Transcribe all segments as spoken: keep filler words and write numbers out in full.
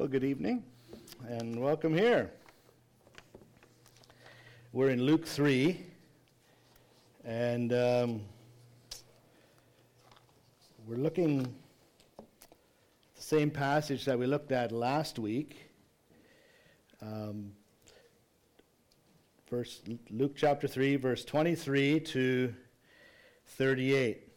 Well, good evening, and welcome here. We're in Luke three, and um, we're looking at the same passage that we looked at last week. Um, verse Luke chapter three, verse twenty-three to thirty-eight.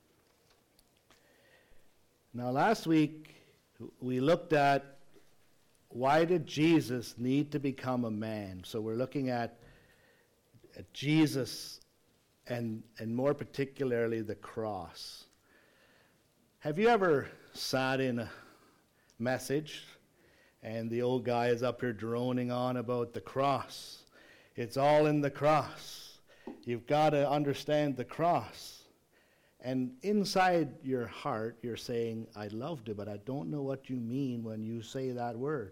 Now, last week we looked at why did Jesus need to become a man? So we're looking at, at Jesus and and more particularly the cross. Have you ever sat in a message and the old guy is up here droning on about the cross? It's all in the cross. You've got to understand the cross. And inside your heart, you're saying, I loved it, but I don't know what you mean when you say that word.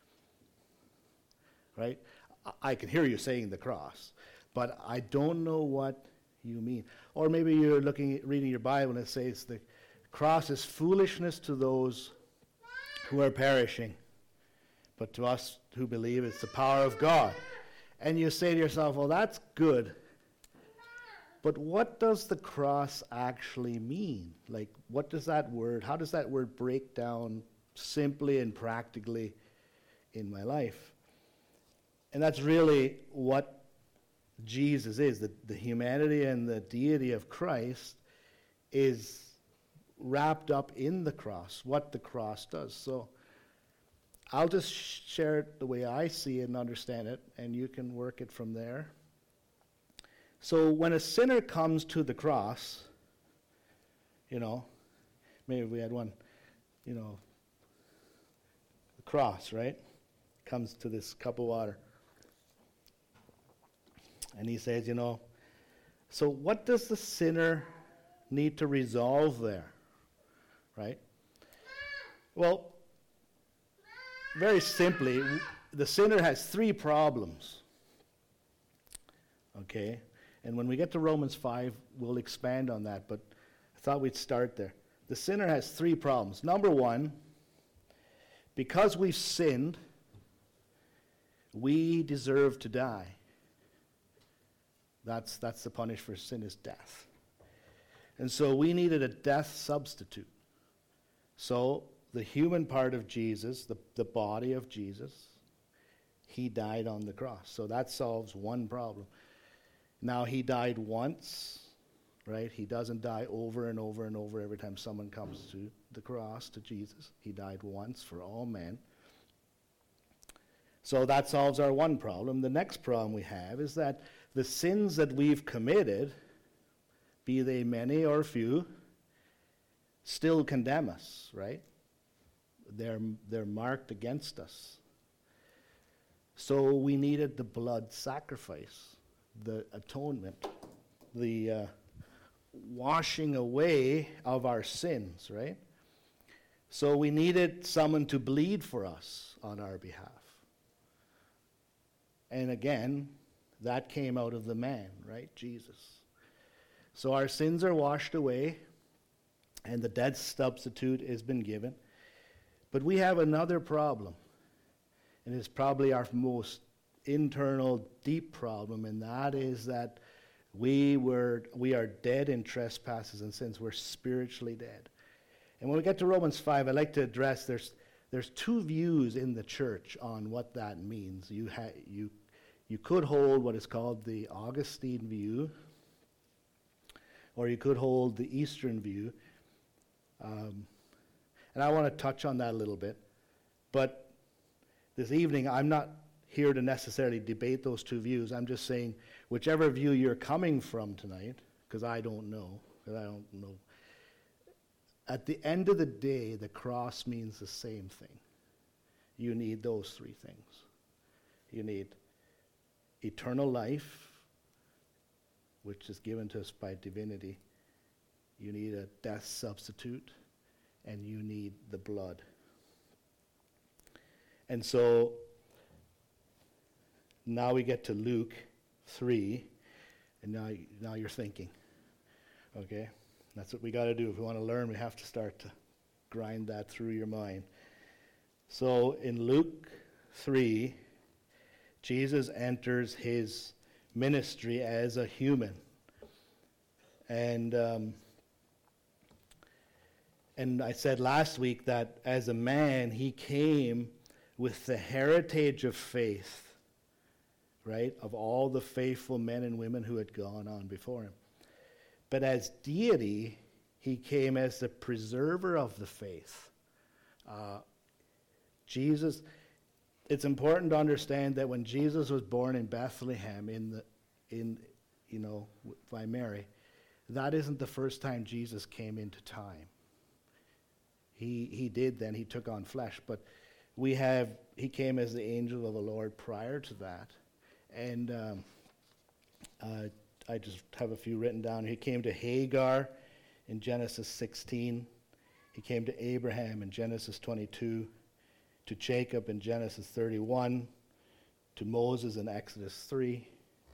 Right? I can hear you saying the cross, but I don't know what you mean. Or maybe you're looking, reading your Bible, and it says the cross is foolishness to those who are perishing, but to us who believe it's the power of God. And you say to yourself, well, that's good. But what does the cross actually mean? Like, what does that word, how does that word break down simply and practically in my life? And that's really what Jesus is. The, the humanity and the deity of Christ is wrapped up in the cross, what the cross does. So I'll just share it the way I see it and understand it, and you can work it from there. So when a sinner comes to the cross, you know, maybe we had one, you know, the cross, right? Comes to this cup of water. And he says, you know, so what does the sinner need to resolve there, right? Well, very simply, the sinner has three problems, okay? And when we get to Romans five, we'll expand on that, but I thought we'd start there. The sinner has three problems. Number one, because we've sinned, we deserve to die. That's, that's the punishment for sin is death. And so we needed a death substitute. So the human part of Jesus, the, the body of Jesus, he died on the cross. So that solves one problem. Now, he died once, right? He doesn't die over and over and over every time someone comes to the cross, to Jesus. He died once for all men. So that solves our one problem. The next problem we have is that the sins that we've committed, be they many or few, still condemn us, right? They're, they're marked against us. So we needed the blood sacrifice. The atonement, the uh, washing away of our sins, right? So we needed someone to bleed for us on our behalf. And again, that came out of the man, right? Jesus. So our sins are washed away, and the death substitute has been given. But we have another problem, and it's probably our most internal deep problem, and that is that we were we are dead in trespasses and sins. We're spiritually dead. And when we get to Romans five, I'd like to address there's there's two views in the church on what that means. You ha- you you could hold what is called the Augustine view, or you could hold the Eastern view. Um, and I want to touch on that a little bit. But this evening, I'm not here to necessarily debate those two views. I'm just saying whichever view you're coming from tonight, because I don't know, because I don't know. At the end of the day, the cross means the same thing. You need those three things. You need eternal life, which is given to us by divinity. You need a death substitute, and you need the blood. And so now we get to Luke three, and now, now you're thinking, okay? That's what we got to do. If we want to learn, we have to start to grind that through your mind. So in Luke three, Jesus enters his ministry as a human. And um, and I said last week that as a man, he came with the heritage of faith, right, of all the faithful men and women who had gone on before him. But as deity, he came as the preserver of the faith. Uh, Jesus, it's important to understand that when Jesus was born in Bethlehem, in the, in, you know, by Mary, that isn't the first time Jesus came into time. He he did then, he took on flesh, but we have, he came as the angel of the Lord prior to that. And um, uh, I just have a few written down. He came to Hagar in Genesis sixteen. He came to Abraham in Genesis twenty-two, to Jacob in Genesis thirty-one, to Moses in Exodus three,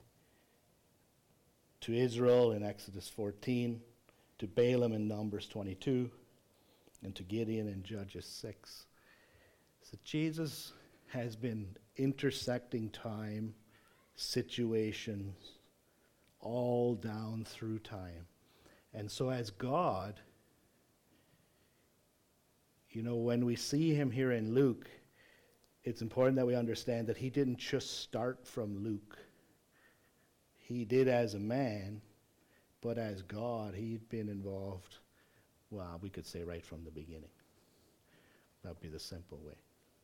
to Israel in Exodus fourteen, to Balaam in Numbers twenty-two, and to Gideon in Judges six. So Jesus has been intersecting time, situations, all down through time. And so as God, you know, when we see him here in Luke, it's important that we understand that he didn't just start from Luke. He did as a man, but as God, he'd been involved, well, we could say right from the beginning. That would be the simple way.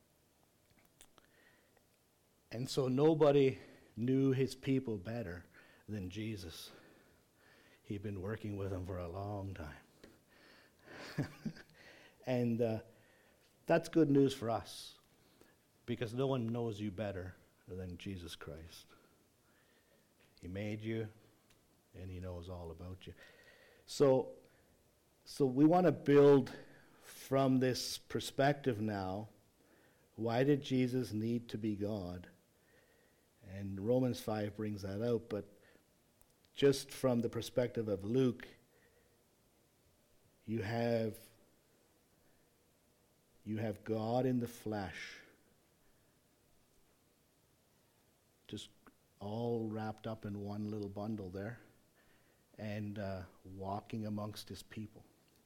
And so nobody knew his people better than Jesus. He'd been working with them for a long time. And uh, that's good news for us, because no one knows you better than Jesus Christ. He made you, and he knows all about you. So, so we want to build from this perspective now. Why did Jesus need to be God? And Romans five brings that out, but just from the perspective of Luke, you have you have God in the flesh, just all wrapped up in one little bundle there, and uh, walking amongst his people.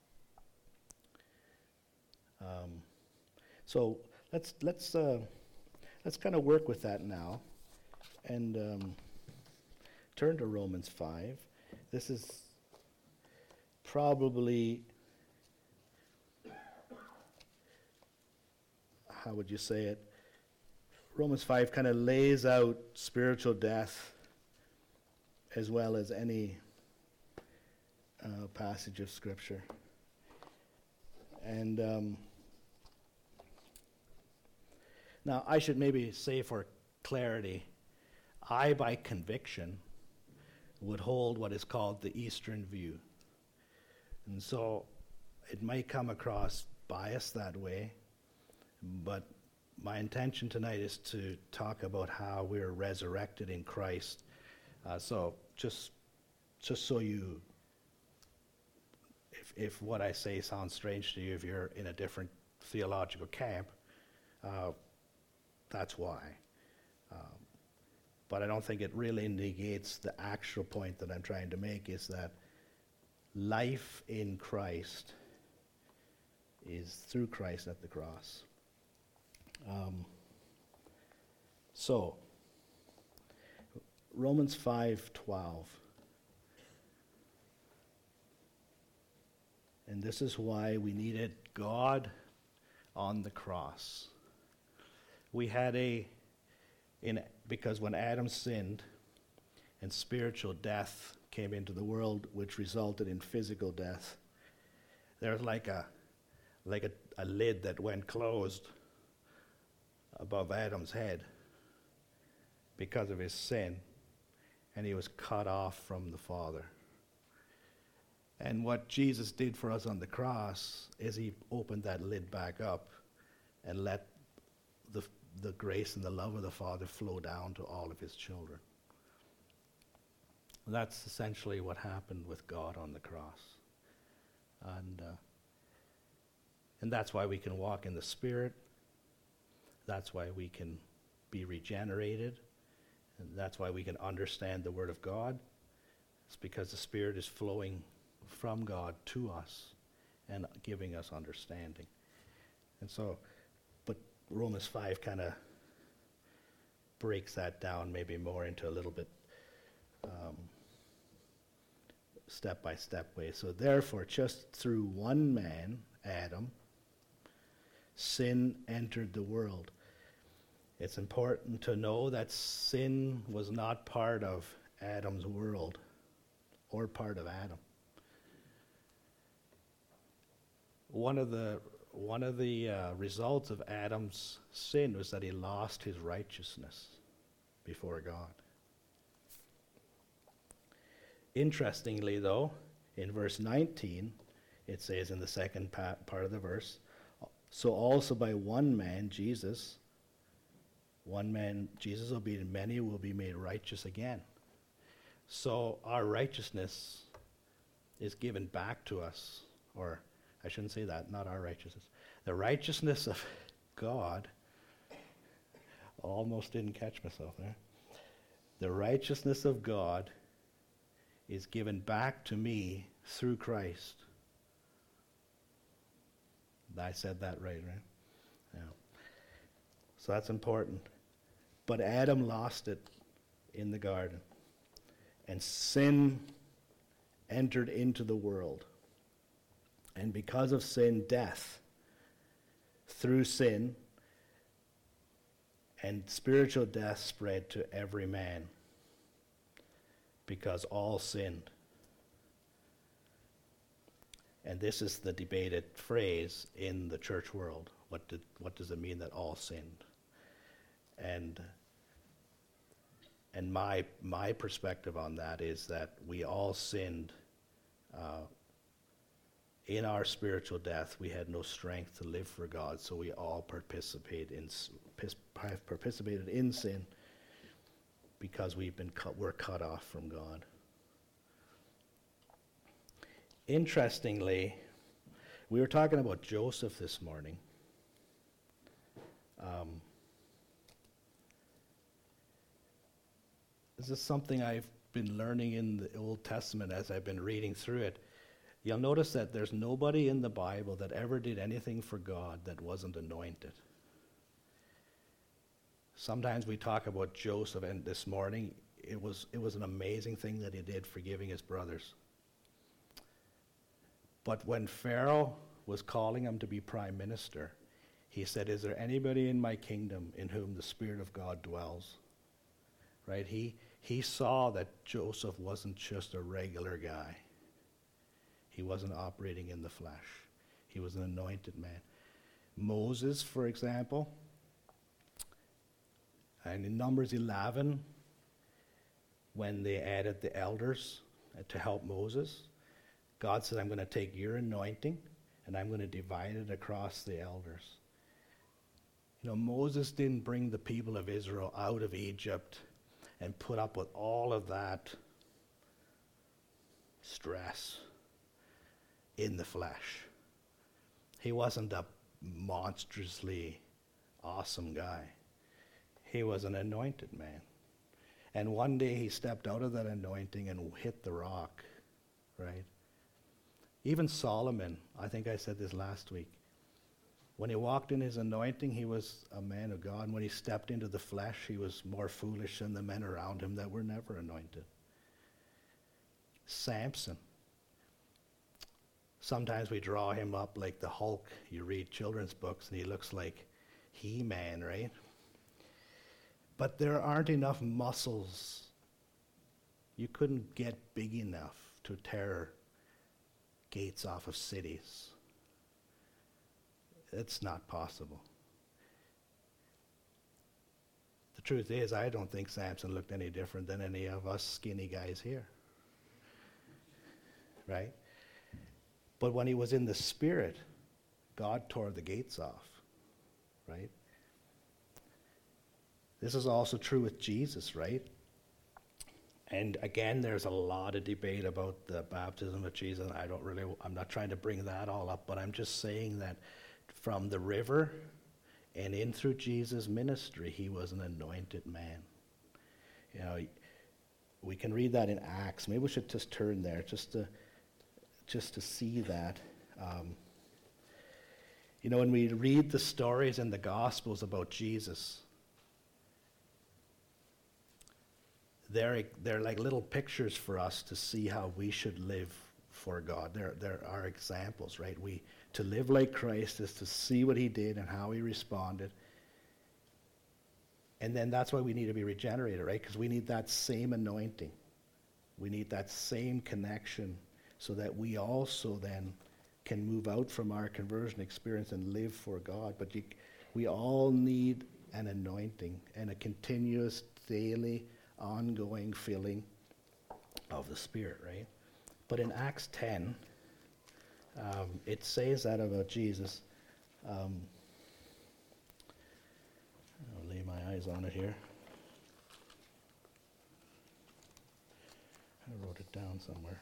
Um, so let's let's uh, let's kind of work with that now, and um, turn to Romans five. This is probably, how would you say it? Romans five kind of lays out spiritual death as well as any uh, passage of Scripture. And um, now I should maybe say for clarity, I, by conviction, would hold what is called the Eastern view. And so it might come across biased that way, but my intention tonight is to talk about how we're resurrected in Christ. Uh, so just just so you, if, if what I say sounds strange to you, if you're in a different theological camp, uh, that's why. Um, but I don't think it really negates the actual point that I'm trying to make, is that life in Christ is through Christ at the cross. Um, so, Romans five twelve. And this is why we needed God on the cross. We had a, in because when Adam sinned and spiritual death came into the world, which resulted in physical death, there was like a like a, a lid that went closed above Adam's head because of his sin, and he was cut off from the Father. And what Jesus did for us on the cross is he opened that lid back up and let the the grace and the love of the Father flow down to all of his children. And that's essentially what happened with God on the cross. And uh, and that's why we can walk in the Spirit, That's why we can be regenerated, and that's why we can understand the Word of God. It's because the Spirit is flowing from God to us and giving us understanding. And so, but Romans five kind of breaks that down maybe more into a little bit um, step-by-step way. So therefore, just through one man, Adam, sin entered the world. It's important to know that sin was not part of Adam's world or part of Adam. One of the one of the uh, results of Adam's sin was that he lost his righteousness before God. Interestingly, though, in verse nineteen, it says in the second pa- part of the verse, so also by one man, Jesus, one man, Jesus will be, many will be made righteous again. So our righteousness is given back to us, or I shouldn't say that, not our righteousness. The righteousness of God, almost didn't catch myself there. The righteousness of God is given back to me through Christ. I said that right, right? Yeah. So that's important. But Adam lost it in the garden. And sin entered into the world. And because of sin, death. Through sin, and spiritual death spread to every man. Because all sinned. And this is the debated phrase in the church world. What did, what does it mean that all sinned? And and my my perspective on that is that we all sinned uh, in our spiritual death. We had no strength to live for God, so we all participate in have participated in sin because we've been cut, we're cut off from God. Interestingly, we were talking about Joseph this morning. Um, this is something I've been learning in the Old Testament as I've been reading through it. You'll notice that there's nobody in the Bible that ever did anything for God that wasn't anointed. Sometimes we talk about Joseph, and this morning it was it was an amazing thing that he did, forgiving his brothers. But when Pharaoh was calling him to be prime minister, he said, is there anybody in my kingdom in whom the Spirit of God dwells? Right? He he saw that Joseph wasn't just a regular guy. He wasn't operating in the flesh. He was an anointed man. Moses, for example, and in Numbers eleven, when they added the elders to help Moses, God said, I'm going to take your anointing and I'm going to divide it across the elders. You know, Moses didn't bring the people of Israel out of Egypt and put up with all of that stress in the flesh. He wasn't a monstrously awesome guy. He was an anointed man. And one day he stepped out of that anointing and hit the rock, right? Even Solomon, I think I said this last week, when he walked in his anointing, he was a man of God. And when he stepped into the flesh, he was more foolish than the men around him that were never anointed. Samson. Sometimes we draw him up like the Hulk. You read children's books and he looks like He-Man, right? But there aren't enough muscles. You couldn't get big enough to tear gates off of cities. It's not possible. The truth is, I don't think Samson looked any different than any of us skinny guys here. Right? But when he was in the Spirit, God tore the gates off. Right? This is also true with Jesus, right? And again, there's a lot of debate about the baptism of Jesus. I don't really, I'm not trying to bring that all up, but I'm just saying that from the river And in through Jesus' ministry, he was an anointed man. You know, we can read that in Acts. Maybe we should just turn there just to, just to see that. Um, you know, when we read the stories in the Gospels about Jesus, they're, they're like little pictures for us to see how we should live for God. There, there are examples, right? We to live like Christ is to see what he did and how he responded. And then that's why we need to be regenerated, right? Because we need that same anointing. We need that same connection so that we also then can move out from our conversion experience and live for God. But you, we all need an anointing and a continuous, daily, ongoing filling of the Spirit, right? But in Acts ten, um, it says that about Jesus. Um, I'll lay my eyes on it here. I wrote it down somewhere.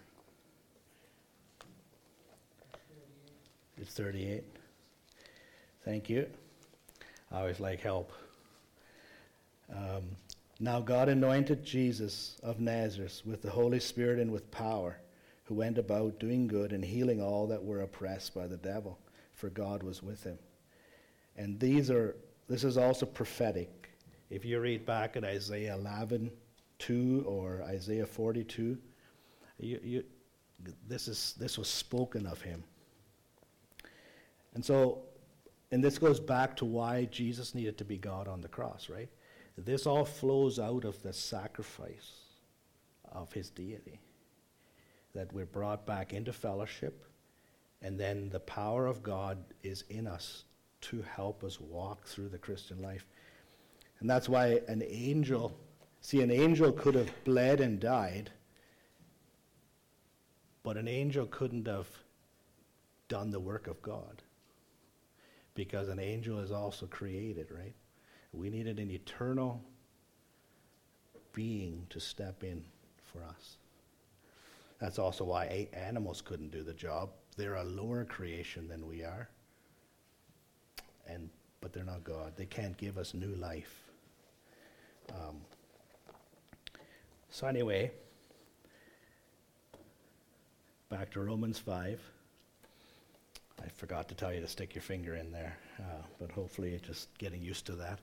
It's thirty-eight. Thank you. I always like help. Um, now God anointed Jesus of Nazareth with the Holy Spirit and with power, who went about doing good and healing all that were oppressed by the devil, for God was with him. And these are, this is also prophetic. If you read back at Isaiah eleven two or Isaiah forty-two, you, you, this is this was spoken of him. And so, and this goes back to why Jesus needed to be God on the cross, right? This all flows out of the sacrifice of his deity, that we're brought back into fellowship, and then the power of God is in us to help us walk through the Christian life. And that's why an angel, see, an angel could have bled and died, but an angel couldn't have done the work of God, because an angel is also created, right? We needed an eternal being to step in for us. That's also why animals couldn't do the job. They're a lower creation than we are, and but they're not God. They can't give us new life. Um, so anyway, back to Romans five. I forgot to tell you to stick your finger in there, uh, but hopefully you're just getting used to that.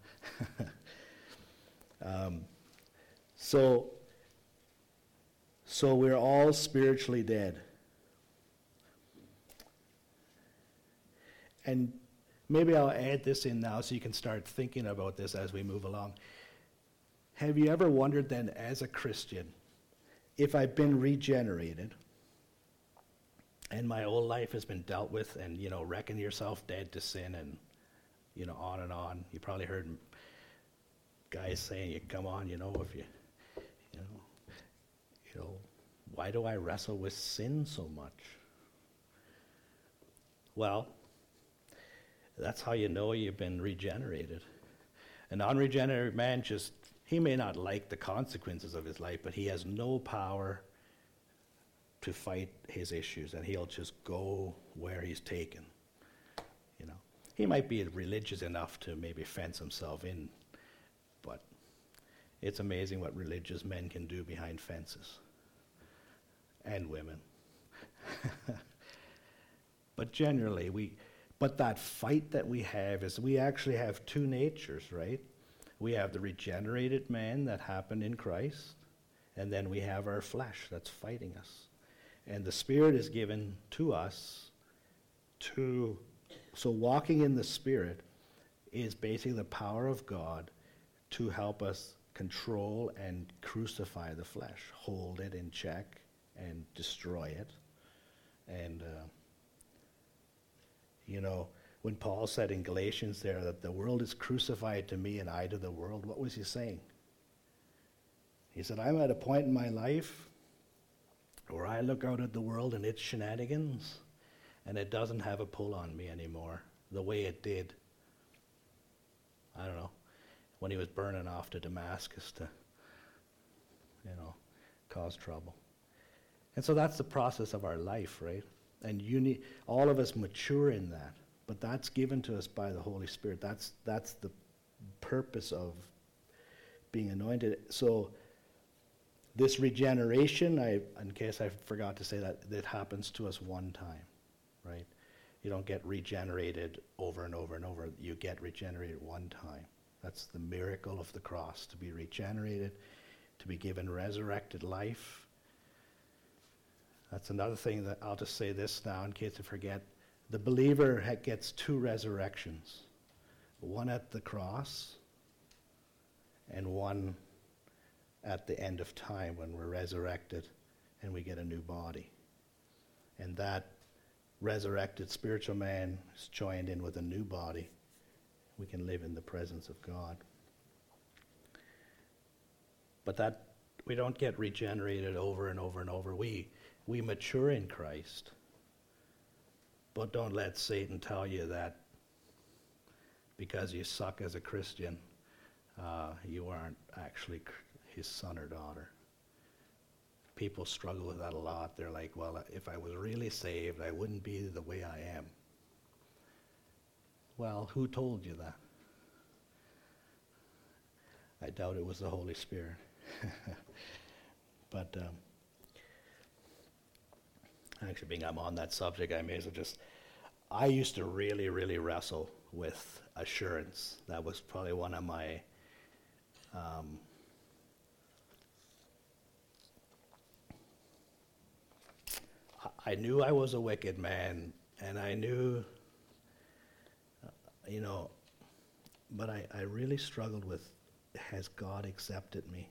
um, so, so we're all spiritually dead. And maybe I'll add this in now so you can start thinking about this as we move along. Have you ever wondered then, as a Christian, if I've been regenerated, and my whole life has been dealt with, and, you know, reckon yourself dead to sin, and, you know, on and on. You probably heard guys saying, "You come on, you know, if you, you know, you know, why do I wrestle with sin so much?" Well, that's how you know you've been regenerated. An unregenerated man just, he may not like the consequences of his life, but he has no power to fight his issues, and he'll just go where he's taken. You know, he might be religious enough to maybe fence himself in, but it's amazing what religious men can do behind fences, and women. But generally, we, but that fight that we have is we actually have two natures, right? We have the regenerated man that happened in Christ, and then we have our flesh that's fighting us. And the Spirit is given to us to, so walking in the Spirit is basically the power of God to help us control and crucify the flesh, hold it in check and destroy it. And, uh, you know, when Paul said in Galatians there that the world is crucified to me and I to the world, what was he saying? He said, I'm at a point in my life where I look out at the world and its shenanigans, and it doesn't have a pull on me anymore the way it did, I don't know, when he was burning off to Damascus to, you know, cause trouble. And so that's the process of our life, right? And you need, all of us mature in that. But that's given to us by the Holy Spirit. That's that's the purpose of being anointed. So this regeneration, I, in case I forgot to say that, it happens to us one time, right? You don't get regenerated over and over and over. You get regenerated one time. That's the miracle of the cross, to be regenerated, to be given resurrected life. That's another thing that I'll just say this now in case I forget. The believer gets two resurrections, one at the cross and one at the end of time when we're resurrected and we get a new body. And that resurrected spiritual man is joined in with a new body. We can live in the presence of God. But that we don't get regenerated over and over and over. We we mature in Christ. But don't let Satan tell you that because you suck as a Christian, uh, you aren't actually his son or daughter. People struggle with that a lot. They're like, well, if I was really saved, I wouldn't be the way I am. Well, who told you that? I doubt it was the Holy Spirit. But um, actually, being I'm on that subject, I may as well just, I used to really, really wrestle with assurance. That was probably one of my, um, I knew I was a wicked man, and I knew, uh, you know, but I, I really struggled with, has God accepted me?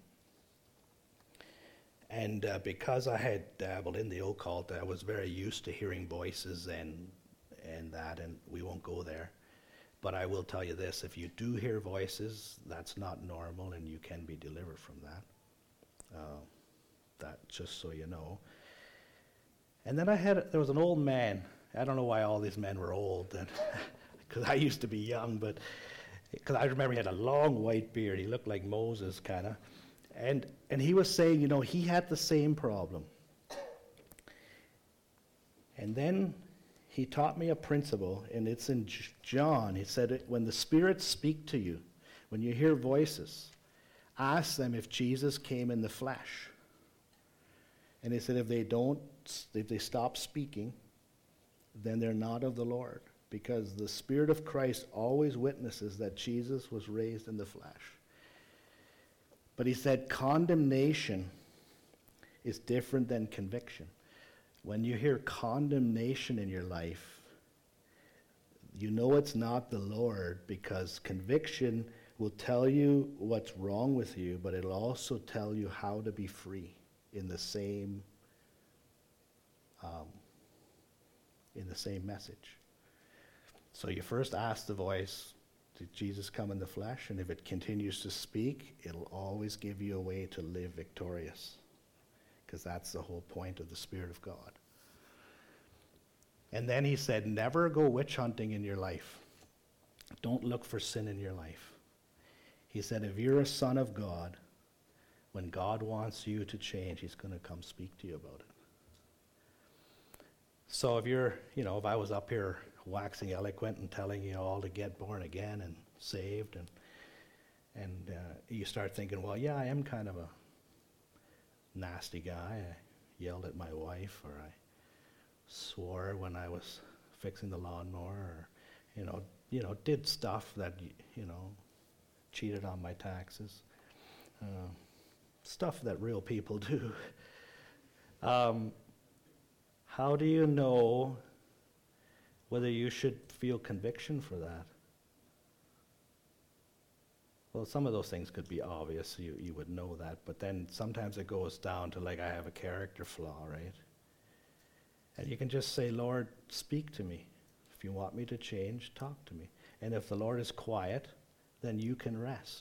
And uh, because I had dabbled in the occult, I was very used to hearing voices and and that, and we won't go there. But I will tell you this, if you do hear voices, that's not normal, and you can be delivered from that. Uh, that, just so you know. And then I had, there was an old man. I don't know why all these men were old, because I used to be young, but because I remember he had a long white beard. He looked like Moses, kind of. And and he was saying, you know, he had the same problem. And then he taught me a principle, and it's in John. He said, when the spirits speak to you, when you hear voices, ask them if Jesus came in the flesh. And he said, if they don't, if they stop speaking, then they're not of the Lord. Because the Spirit of Christ always witnesses that Jesus was raised in the flesh. But he said condemnation is different than conviction. When you hear condemnation in your life, you know it's not the Lord, because conviction will tell you what's wrong with you, but it'll also tell you how to be free in the same um, in the same message. So you first ask the voice, did Jesus come in the flesh? And if it continues to speak, it'll always give you a way to live victorious, because that's the whole point of the Spirit of God. And then he said, never go witch hunting in your life. Don't look for sin in your life. He said, if you're a son of God, when God wants you to change, he's going to come speak to you about it. So if you're, you know, if I was up here waxing eloquent and telling you all to get born again and saved, and and uh, you start thinking, well, yeah, I am kind of a nasty guy. I yelled at my wife, or I swore when I was fixing the lawnmower, or you know, you know, did stuff that you know, cheated on my taxes, uh, stuff that real people do. Um, how do you know whether you should feel conviction for that? Well, some of those things could be obvious, you, you would know that, but then sometimes it goes down to like, I have a character flaw, right? And you can just say, Lord, speak to me. If you want me to change, talk to me. And if the Lord is quiet, then you can rest.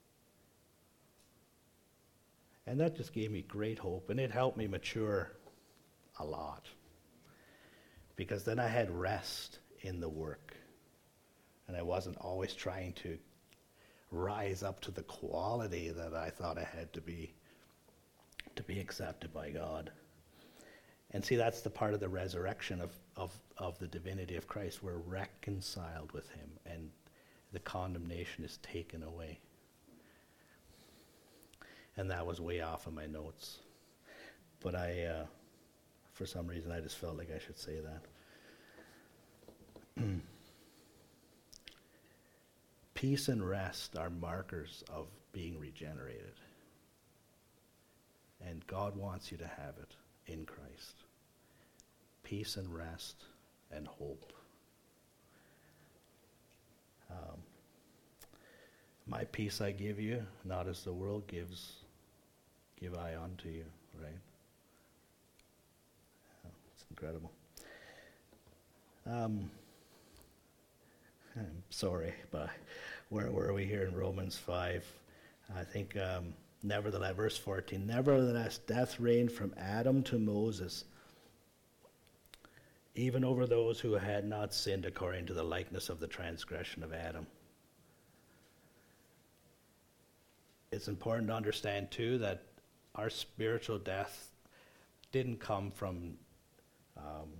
And that just gave me great hope, and it helped me mature a lot. Because then I had rest in the work. And I wasn't always trying to rise up to the quality that I thought I had to be to be accepted by God. And see, that's the part of the resurrection of, of, of the divinity of Christ. We're reconciled with him, and the condemnation is taken away. And that was way off of my notes. But I, uh, for some reason, I just felt like I should say that. Peace and rest are markers of being regenerated. And God wants you to have it in Christ. Peace and rest and hope. Um, my peace I give you, not as the world gives, give I unto you, right? Yeah, it's incredible. Um, I'm sorry, but where were we here in Romans five? I think, um, nevertheless, verse fourteen, nevertheless, death reigned from Adam to Moses, even over those who had not sinned according to the likeness of the transgression of Adam. It's important to understand, too, that our spiritual death didn't come from, um,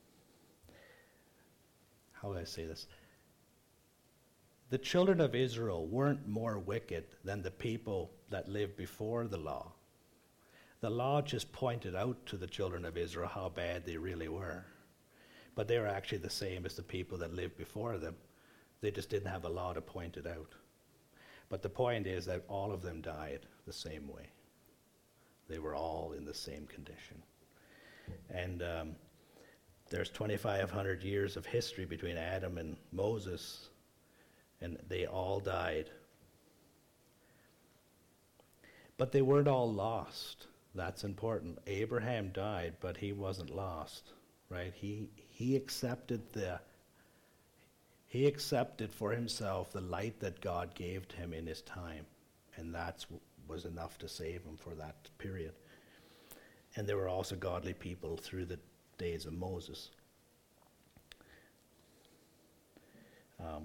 how do I say this? The children of Israel weren't more wicked than the people that lived before the law. The law just pointed out to the children of Israel how bad they really were. But they were actually the same as the people that lived before them. They just didn't have a law to point it out. But the point is that all of them died the same way. They were all in the same condition. And um, there's twenty-five hundred years of history between Adam and Moses, and they all died. But they weren't all lost. That's important. Abraham died, but he wasn't lost, right? He he accepted the he accepted for himself the light that God gave to him in his time, and that was enough to save him for that period. And there were also godly people through the days of Moses. Um,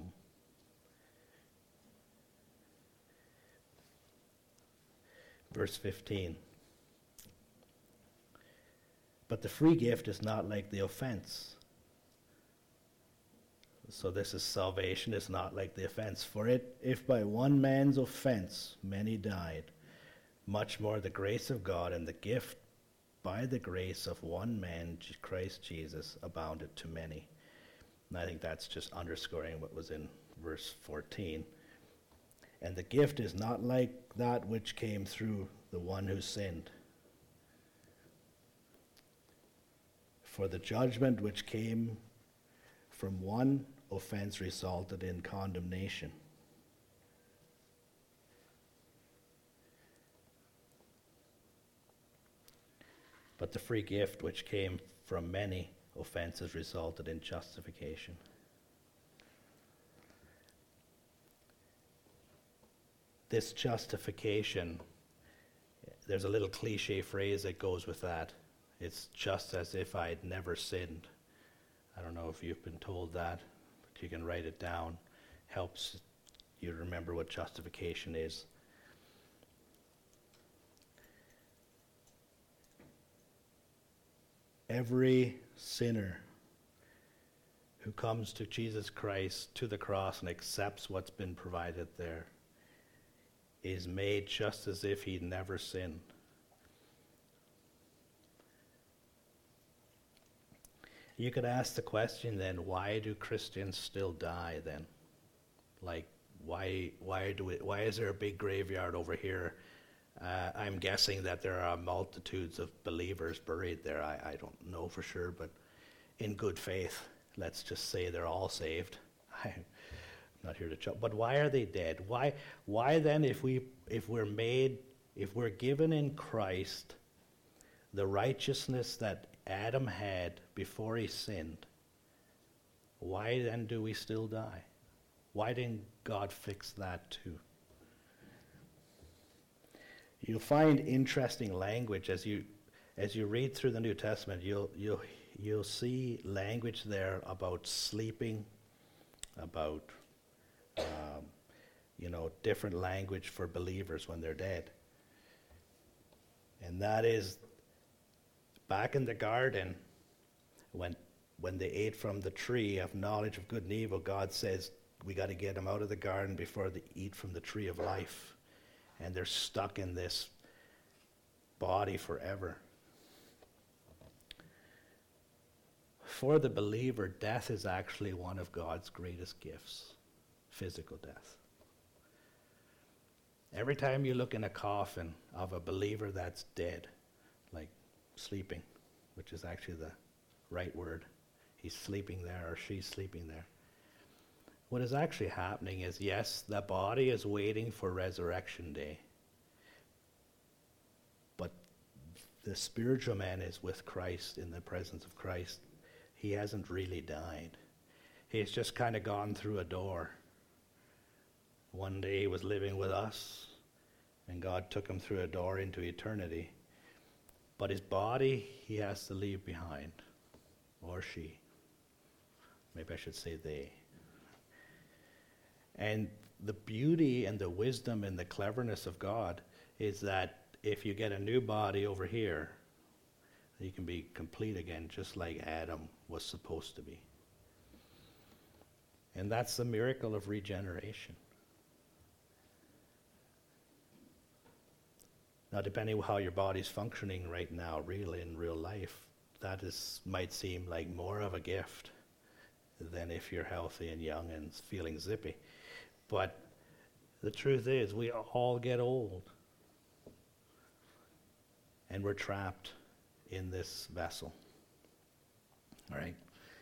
verse fifteen. But the free gift is not like the offense. So this is salvation is not like the offense. For it, if by one man's offense many died, much more the grace of God and the gift by the grace of one man, Christ Jesus, abounded to many. And I think that's just underscoring what was in verse fourteen. And the gift is not like that which came through the one who sinned. For the judgment which came from one offense resulted in condemnation. But the free gift which came from many offenses resulted in justification. This justification, there's a little cliche phrase that goes with that. It's just as if I'd never sinned. I don't know if you've been told that, but you can write it down. Helps you remember what justification is. Every sinner who comes to Jesus Christ, to the cross, and accepts what's been provided there is made just as if he'd never sinned. You could ask the question then, why do Christians still die then? Like, why why do it, why is there a big graveyard over here? Uh, I'm guessing that there are multitudes of believers buried there. I, I don't know for sure, but in good faith, let's just say they're all saved. I'm not here to judge. But why are they dead? Why why then, if we if we're made, if we're given in Christ the righteousness that Adam had before he sinned, why then do we still die? Why didn't God fix that too? You'll find interesting language as you as you read through the New Testament. You'll you'll you'll see language there about sleeping, about um, you know different language for believers when they're dead, and that is back in the garden, when when they ate from the tree of knowledge of good and evil, God says, we got to get them out of the garden before they eat from the tree of life. And they're stuck in this body forever. For the believer, death is actually one of God's greatest gifts, physical death. Every time you look in a coffin of a believer that's dead, like sleeping, which is actually the right word, he's sleeping there or she's sleeping there. What is actually happening is, yes, the body is waiting for resurrection day, but the spiritual man is with Christ, in the presence of Christ. He hasn't really died. He's just kind of gone through a door. One day he was living with us, and God took him through a door into eternity. But his body, he has to leave behind, or she. Maybe I should say they. And the beauty and the wisdom and the cleverness of God is that if you get a new body over here, you can be complete again, just like Adam was supposed to be. And that's the miracle of regeneration. Now, depending on how your body's functioning right now, really in real life, that is might seem like more of a gift than if you're healthy and young and feeling zippy. But the truth is, we all get old. And we're trapped in this vessel. All right?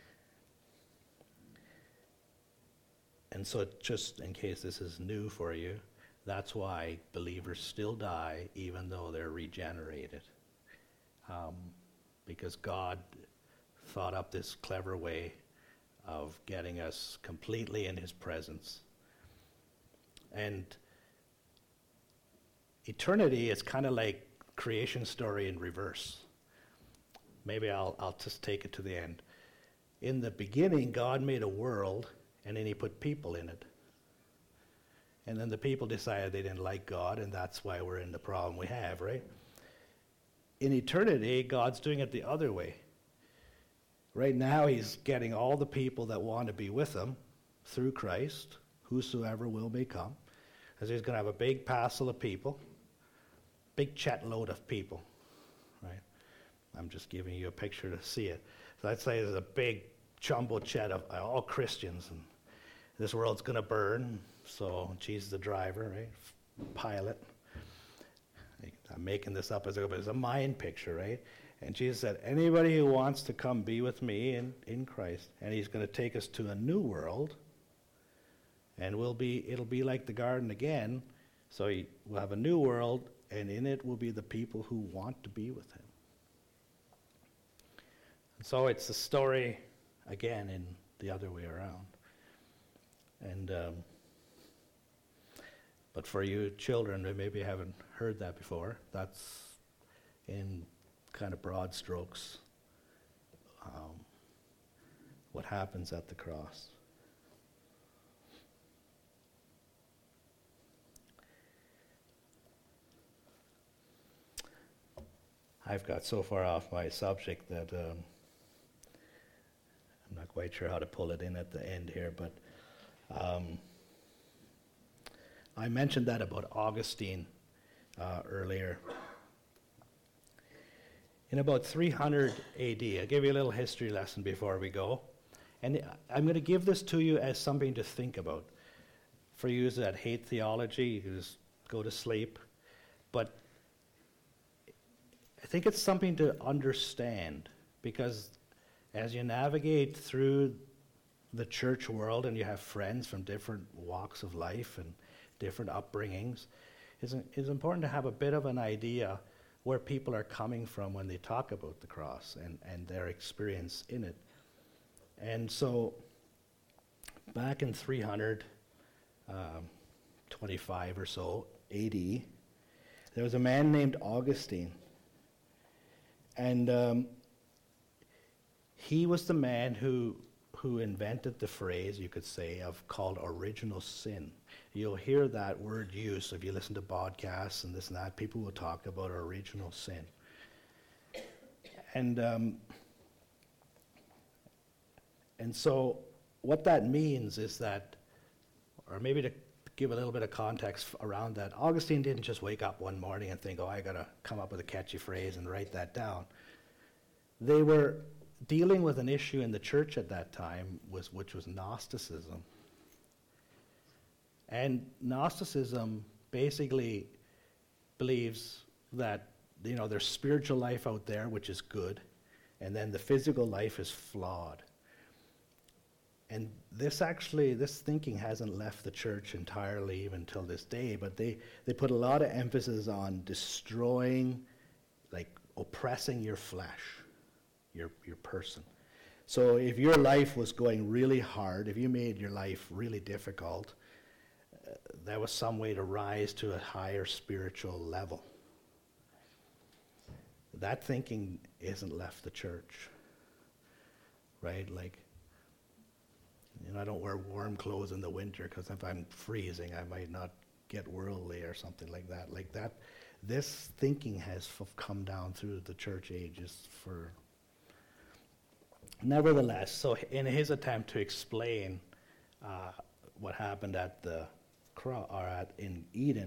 And so just in case this is new for you, that's why believers still die even though they're regenerated. Um, because God thought up this clever way of getting us completely in his presence. And eternity is kind of like creation story in reverse. Maybe I'll I'll just take it to the end. In the beginning, God made a world, and then he put people in it. And then the people decided they didn't like God, and that's why we're in the problem we have, right? In eternity, God's doing it the other way. Right now, he's getting all the people that want to be with him through Christ, whosoever will may come. Because he's going to have a big parcel of people, big chet load of people, right? I'm just giving you a picture to see it. So I'd say there's a big jumbo chet of all Christians, and this world's going to burn. So Jesus the driver, right? Pilot. I'm making this up as I go, but it's a mind picture, right? And Jesus said, anybody who wants to come be with me in, in Christ, and he's going to take us to a new world, and we'll be, it'll be like the garden again. So he, we'll have a new world, and in it will be the people who want to be with him. And so it's the story, again, in the other way around. And um, but for you children who maybe haven't heard that before, that's in kind of broad strokes um, what happens at the cross. I've got so far off my subject that um, I'm not quite sure how to pull it in at the end here, but um, I mentioned that about Augustine uh, earlier. In about three hundred A D, I'll give you a little history lesson before we go. And I'm going to give this to you as something to think about. For you that hate theology, you just go to sleep. But I think it's something to understand, because as you navigate through the church world and you have friends from different walks of life and different upbringings, it's, it's important to have a bit of an idea where people are coming from when they talk about the cross and, and their experience in it. And so back in three hundred twenty-five or so A D, there was a man named Augustine. And um, he was the man who who invented the phrase, you could say, of called original sin. You'll hear that word used if you listen to podcasts and this and that. People will talk about original sin. And um, and so what that means is that, or maybe to give a little bit of context f- around that, Augustine didn't just wake up one morning and think, oh, I gotta come up with a catchy phrase and write that down. They were dealing with an issue in the church at that time, was, which was Gnosticism. And Gnosticism basically believes that, you know, there's spiritual life out there, which is good, and then the physical life is flawed. And this actually, this thinking hasn't left the church entirely even till this day, but they, they put a lot of emphasis on destroying, like oppressing your flesh, your your person. So if your life was going really hard, if you made your life really difficult, uh, there was some way to rise to a higher spiritual level. That thinking isn't left the church, right? Like, you know, I don't wear warm clothes in the winter because if I'm freezing, I might not get worldly or something like that. Like that, this thinking has f- come down through the church ages for. Nevertheless, so in his attempt to explain uh, what happened at the cross or at in Eden,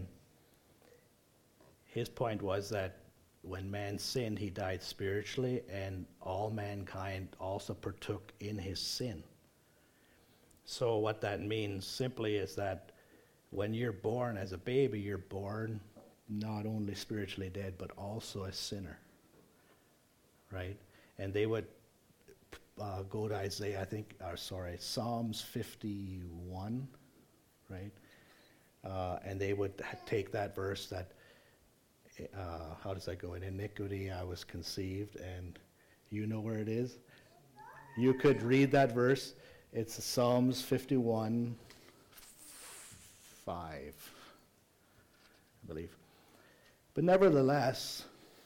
his point was that when man sinned, he died spiritually, and all mankind also partook in his sin. So what that means simply is that when you're born as a baby, you're born not only spiritually dead, but also a sinner, right? And they would uh, go to Isaiah, I think, or sorry, Psalms fifty-one, right? Uh, and they would ha- take that verse that, uh, how does that go? In iniquity I was conceived, and you know where it is? You could read that verse. It's Psalms fifty-one, five, I believe. But nevertheless,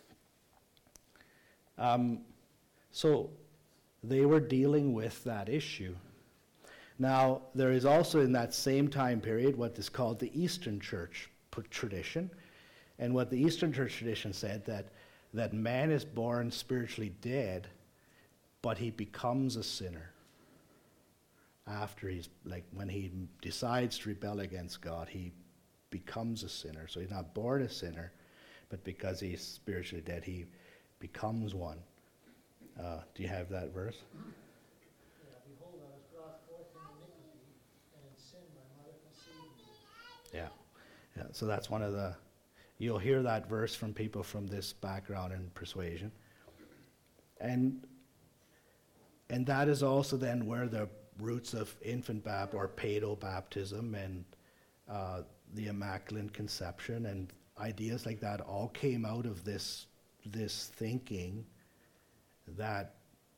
um, so they were dealing with that issue. Now, there is also in that same time period what is called the Eastern Church p- tradition. And what the Eastern Church tradition said, that, that man is born spiritually dead, but he becomes a sinner after he's, like, when he decides to rebel against God, he becomes a sinner. So he's not born a sinner, but because he's spiritually dead, he becomes one. Uh, do you have that verse? Yeah, behold, I was brought forth in iniquity, and in sin my mother conceived me. Yeah. Yeah. So that's one of the, you'll hear that verse from people from this background in persuasion. And and that is also then where the roots of infant baptism or paedo baptism and uh, the Immaculate Conception and ideas like that all came out of this this thinking that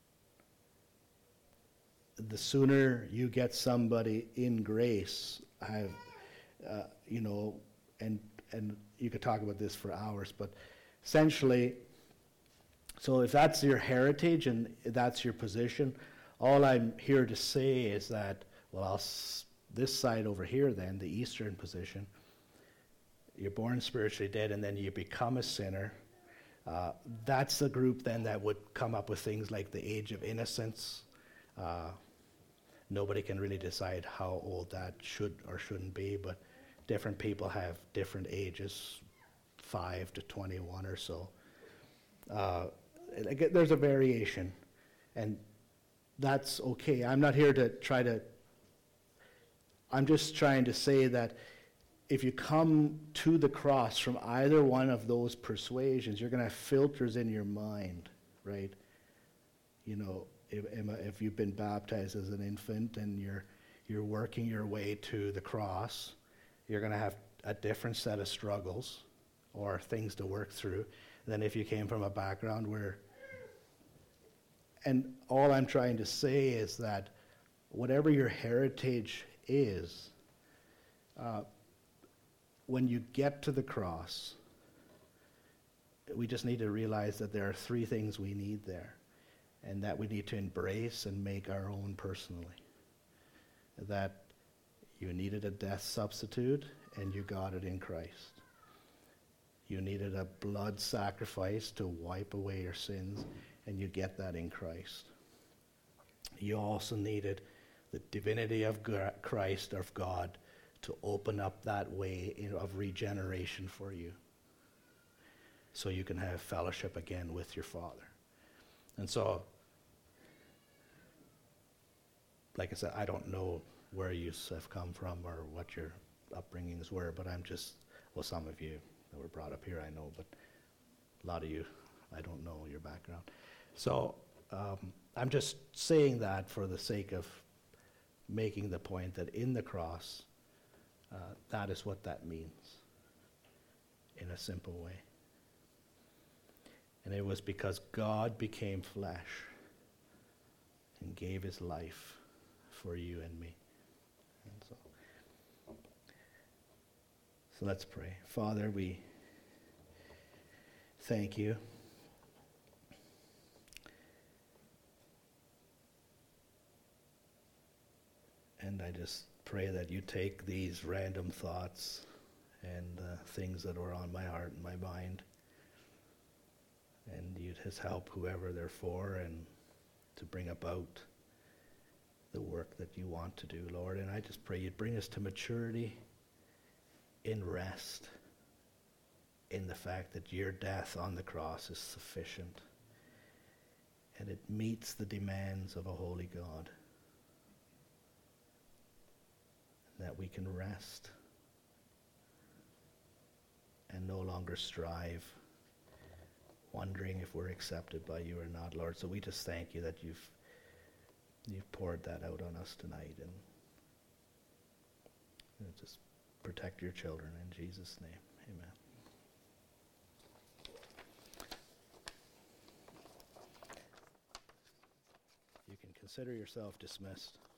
the sooner you get somebody in grace, have uh, you know, and and you could talk about this for hours, but essentially, so if that's your heritage and that's your position, all I'm here to say is that, well, I'll s- this side over here then, the Eastern position, you're born spiritually dead and then you become a sinner. Uh, that's the group then that would come up with things like the age of innocence. Uh, nobody can really decide how old that should or shouldn't be, but different people have different ages, five to twenty-one or so. Uh, again, there's a variation, and that's okay. I'm not here to try to, I'm just trying to say that if you come to the cross from either one of those persuasions, you're going to have filters in your mind, right? You know, if, if you've been baptized as an infant and you're you're working your way to the cross, you're going to have a different set of struggles or things to work through than if you came from a background where, and all I'm trying to say is that whatever your heritage is, uh, when you get to the cross, we just need to realize that there are three things we need there, and that we need to embrace and make our own personally. That you needed a death substitute, and you got it in Christ. You needed a blood sacrifice to wipe away your sins, And you get that in Christ. You also needed the divinity of Christ, of God, to open up that way of regeneration for you, so you can have fellowship again with your Father. And so, like I said, I don't know where you have come from or what your upbringings were, but I'm just, well, some of you that were brought up here I know, but a lot of you, I don't know your background. So um, I'm just saying that for the sake of making the point that in the cross, uh, that is what that means in a simple way. And it was because God became flesh and gave his life for you and me. And so, so let's pray. Father, we thank you. And I just pray that you take these random thoughts and uh, things that are on my heart and my mind, and you'd just help whoever they're for and to bring about the work that you want to do, Lord. And I just pray you'd bring us to maturity in rest, in the fact that your death on the cross is sufficient and it meets the demands of a holy God. That we can rest and no longer strive, wondering if we're accepted by you or not, Lord. So we just thank you that you've you've poured that out on us tonight, and you know, just protect your children in Jesus' name. Amen. You can consider yourself dismissed.